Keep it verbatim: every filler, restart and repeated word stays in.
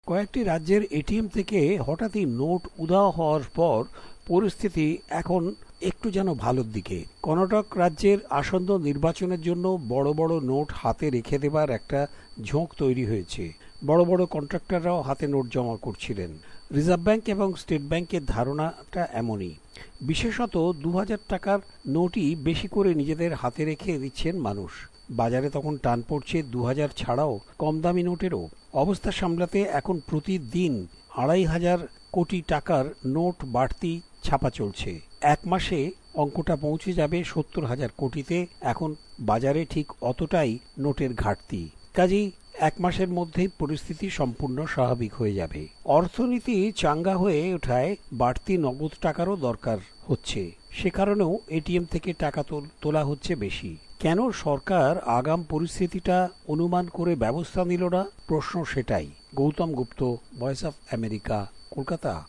কয়েকটি রাজ্যের এটিএম থেকে হঠাৎই নোট উধাও হওয়ার পর পরিস্থিতি এখন একটু যেন ভালোর দিকে। কর্ণাটক রাজ্যের আসন্ন নির্বাচনের জন্য বড় বড় নোট হাতে রেখে দেবার একটা ঝোঁক তৈরি হয়েছে। বড় বড় কন্ট্রাক্টররাও হাতে নোট জমা করছিলেন। রিজার্ভ ব্যাংক এবং স্টেট ব্যাংকের ধারণাটা এমনই। বিশেষত দু হাজার টাকার নোটই বেশি করে নিজেদের হাতে রেখে দিচ্ছেন মানুষ। বাজারে তখন টান পড়ছে দু হাজার ছাড়াও কম দামি নোটেরও। অবস্থা সামলাতে এখন প্রতিদিন আড়াই হাজার কোটি টাকার নোট বাড়তি ছাপা চলছে। এক মাসে অঙ্কটা পৌঁছে যাবে সত্তর হাজার কোটিতে। এখন বাজারে ঠিক অতটাই নোটের ঘাটতি। কাজেই এক মাসের মধ্যেই পরিস্থিতি সম্পূর্ণ স্বাভাবিক হয়ে যাবে। অর্থনীতি চাঙ্গা হয়ে ওঠায় বাড়তি নগদ টাকারও দরকার হচ্ছে। সে কারণেও এটিএম থেকে টাকা তোলা হচ্ছে বেশি। কেন সরকার আগাম পরিস্থিতিটা অনুমান করে ব্যবস্থা নিল না? প্রশ্ন সেটাই। Gautam Gupta, Voice of America, Kolkata.